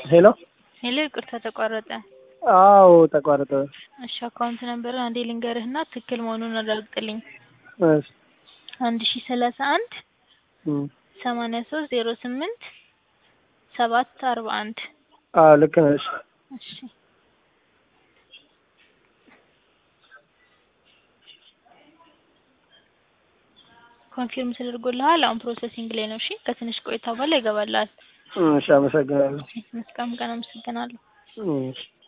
ሄሎ ሄሎ ይቅርታ ተቋረጠ። አዎ ተቋረጠ። እሺ አካውንት ነምበር አንዴ ልንገርህና ትክክል መሆኑን አረጋግጥልኝ። እሺ 1031 8308 741 ልክ ነሽ። እሺ ኮንፊርም ተደርጎልሃል። አሁን ፕሮሰሲንግ ላይ ነው። እሺ ከትንሽ ቆይታ በኋላ ይገባልሃል። እሺ አመሰግናለሁ። መስከም ቀን አመሰግናለሁ። እሺ